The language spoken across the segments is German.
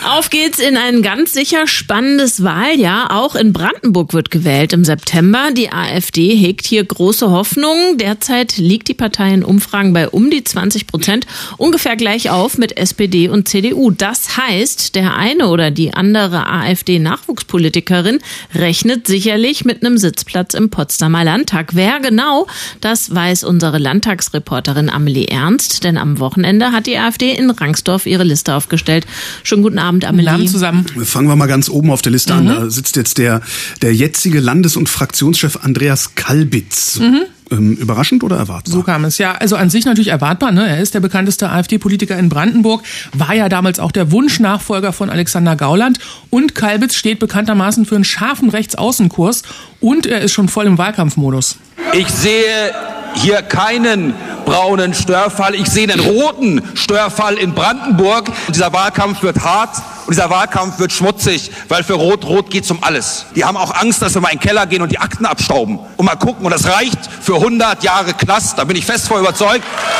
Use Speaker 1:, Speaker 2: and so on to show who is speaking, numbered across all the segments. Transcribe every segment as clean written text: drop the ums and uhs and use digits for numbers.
Speaker 1: Auf geht's in ein ganz sicher spannendes Wahljahr. Auch in Brandenburg wird gewählt im September. Die AfD hegt hier große Hoffnungen. Derzeit liegt die Partei in Umfragen bei um die 20%, ungefähr gleich auf mit SPD und CDU. Das heißt, der eine oder die andere AfD-Nachwuchspolitikerin rechnet sicherlich mit einem Sitzplatz im Potsdamer Landtag. Wer genau, das weiß unsere Landtagsreporterin Amelie Ernst. Denn am Wochenende hat die AfD in Rangsdorf ihre Liste aufgestellt. Schönen guten Abend, Amelie.
Speaker 2: Abend zusammen.
Speaker 3: Fangen wir mal ganz oben auf der Liste an. Da sitzt jetzt der jetzige Landes- und Fraktionschef Andreas Kalbitz. Überraschend oder erwartbar?
Speaker 2: So kam es, ja. Also an sich natürlich erwartbar. Ne? Er ist der bekannteste AfD-Politiker in Brandenburg, war ja damals auch der Wunschnachfolger von Alexander Gauland. Und Kalbitz steht bekanntermaßen für einen scharfen Rechtsaußenkurs und er ist schon voll im Wahlkampfmodus.
Speaker 4: Ich sehe hier keinen braunen Störfall, ich sehe einen roten Störfall in Brandenburg. Und dieser Wahlkampf wird hart und dieser Wahlkampf wird schmutzig, weil für Rot-Rot geht's um alles. Die haben auch Angst, dass wir mal in den Keller gehen und die Akten abstauben und mal gucken. Und das reicht für 100 Jahre Knast, da bin ich fest vor überzeugt.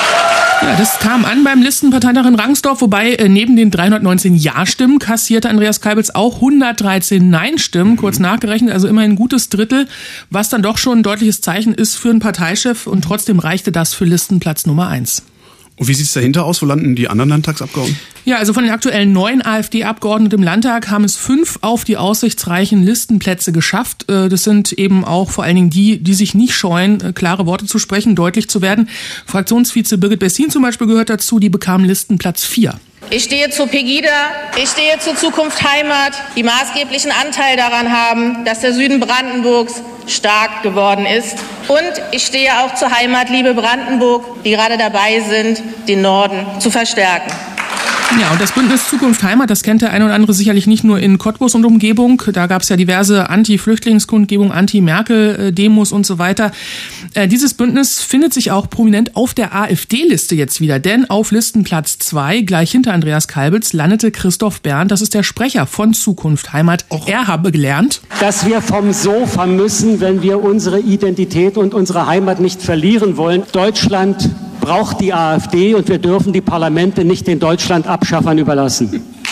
Speaker 2: Ja, das kam an beim Listenparteitag in Rangsdorf, wobei neben den 319 Ja-Stimmen kassierte Andreas Kalbitz auch 113 Nein-Stimmen, kurz nachgerechnet, also immerhin ein gutes Drittel, was dann doch schon ein deutliches Zeichen ist für einen Parteichef und trotzdem reichte das für Listenplatz Nummer 1.
Speaker 3: Und wie sieht's dahinter aus? Wo landen die anderen Landtagsabgeordneten?
Speaker 2: Ja, also von den aktuellen 9 AfD-Abgeordneten im Landtag haben es 5 auf die aussichtsreichen Listenplätze geschafft. Das sind eben auch vor allen Dingen die sich nicht scheuen, klare Worte zu sprechen, deutlich zu werden. Fraktionsvize Birgit Bessin zum Beispiel gehört dazu, die bekam Listenplatz 4.
Speaker 5: Ich stehe zu Pegida, ich stehe zur Zukunft Heimat, die maßgeblichen Anteil daran haben, dass der Süden Brandenburgs stark geworden ist. Und ich stehe auch zur Heimatliebe Brandenburg, die gerade dabei sind, den Norden zu verstärken.
Speaker 2: Ja, und das Bündnis Zukunft Heimat, das kennt der eine oder andere sicherlich nicht nur in Cottbus und Umgebung. Da gab es ja diverse Anti-Flüchtlingskundgebungen, Anti-Merkel-Demos und so weiter. Dieses Bündnis findet sich auch prominent auf der AfD-Liste jetzt wieder. Denn auf Listenplatz 2, gleich hinter Andreas Kalbitz, landete Christoph Berndt. Das ist der Sprecher von Zukunft Heimat. Er habe gelernt,
Speaker 6: dass wir vom Sofa müssen, wenn wir unsere Identität und unsere Heimat nicht verlieren wollen. Deutschland braucht die AfD und wir dürfen die Parlamente nicht den Deutschland-Abschaffern überlassen.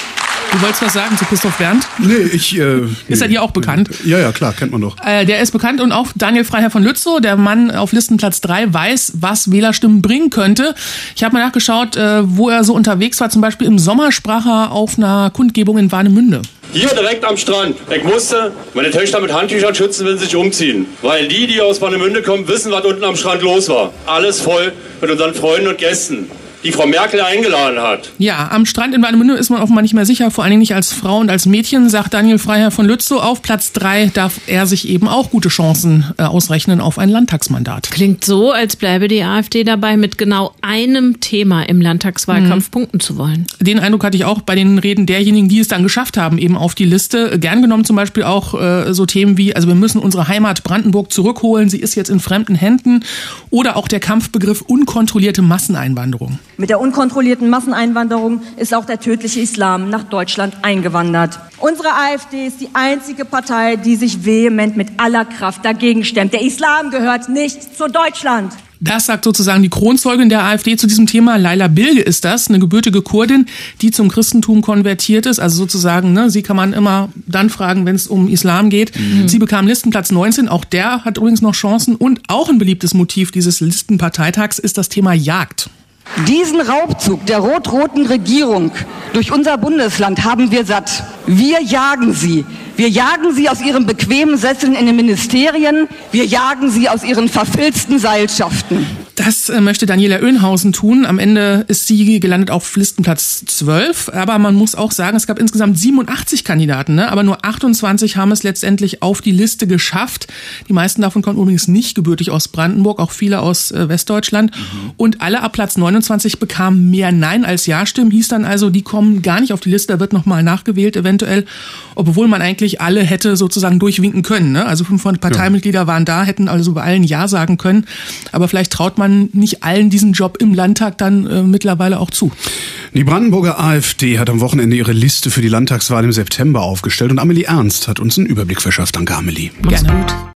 Speaker 2: Du wolltest was sagen zu Christoph Berndt?
Speaker 3: Nee,
Speaker 2: Ist er dir auch bekannt?
Speaker 3: Ja, klar, kennt man doch.
Speaker 2: Der ist bekannt und auch Daniel Freiherr von Lützow, der Mann auf Listenplatz 3, weiß, was Wählerstimmen bringen könnte. Ich habe mal nachgeschaut, wo er so unterwegs war. Zum Beispiel im Sommer sprach er auf einer Kundgebung in Warnemünde.
Speaker 7: Hier direkt am Strand. Ich musste meine Töchter mit Handtüchern schützen, wenn sie sich umziehen. Weil die aus Warnemünde kommen, wissen, was unten am Strand los war. Alles voll mit unseren Freunden und Gästen, die Frau Merkel eingeladen hat.
Speaker 2: Ja, am Strand in Warnemünde ist man offenbar nicht mehr sicher, vor allen Dingen nicht als Frau und als Mädchen, sagt Daniel Freiherr von Lützow. Auf Platz 3 darf er sich eben auch gute Chancen ausrechnen auf ein Landtagsmandat.
Speaker 1: Klingt so, als bleibe die AfD dabei, mit genau einem Thema im Landtagswahlkampf punkten zu wollen.
Speaker 2: Den Eindruck hatte ich auch bei den Reden derjenigen, die es dann geschafft haben, eben auf die Liste. Gern genommen zum Beispiel auch so Themen wie, also wir müssen unsere Heimat Brandenburg zurückholen, sie ist jetzt in fremden Händen. Oder auch der Kampfbegriff unkontrollierte Masseneinwanderung.
Speaker 8: Mit der unkontrollierten Masseneinwanderung ist auch der tödliche Islam nach Deutschland eingewandert. Unsere AfD ist die einzige Partei, die sich vehement mit aller Kraft dagegen stemmt. Der Islam gehört nicht zu Deutschland.
Speaker 2: Das sagt sozusagen die Kronzeugin der AfD zu diesem Thema. Laila Bilge ist das, eine gebürtige Kurdin, die zum Christentum konvertiert ist. Also sozusagen, sie kann man immer dann fragen, wenn es um Islam geht. Sie bekam Listenplatz 19, auch der hat übrigens noch Chancen. Und auch ein beliebtes Motiv dieses Listenparteitags ist das Thema Jagd.
Speaker 9: Diesen Raubzug der rot-roten Regierung durch unser Bundesland haben wir satt. Wir jagen sie. Wir jagen sie aus ihren bequemen Sesseln in den Ministerien. Wir jagen sie aus ihren verfilzten Seilschaften.
Speaker 2: Das möchte Daniela Oehnhausen tun. Am Ende ist sie gelandet auf Listenplatz 12. Aber man muss auch sagen, es gab insgesamt 87 Kandidaten, aber nur 28 haben es letztendlich auf die Liste geschafft. Die meisten davon kommen übrigens nicht gebürtig aus Brandenburg, auch viele aus Westdeutschland. Und alle ab Platz 29 bekamen mehr Nein als Ja-Stimmen. Hieß dann also, die kommen gar nicht auf die Liste, da wird nochmal nachgewählt eventuell. Obwohl man eigentlich alle hätte sozusagen durchwinken können. Also 500 Parteimitglieder waren da, hätten also bei allen Ja sagen können. Aber vielleicht traut man nicht allen diesen Job im Landtag dann mittlerweile auch zu.
Speaker 3: Die Brandenburger AfD hat am Wochenende ihre Liste für die Landtagswahl im September aufgestellt und Amelie Ernst hat uns einen Überblick verschafft. Danke, Amelie.
Speaker 2: Gerne.